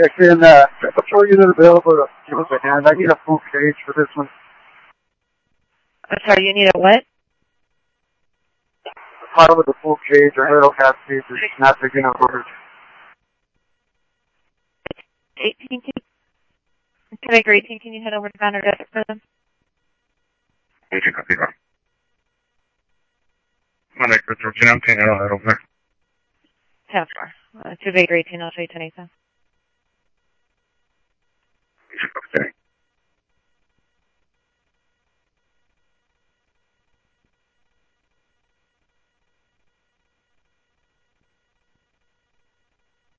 Actually, in the patrol unit available to give us a hand. I need a full cage for this one. I'm sorry, you need a what? The pile with the full cage. Our aerial capacities are just not big enough for it. 18, Quebec 18, can you head over to Banner Desert for them? 18, copy that. Monday, 13, I'm taking it all that over there. 10-4. 2 Baker 18, I'll show you 10-8.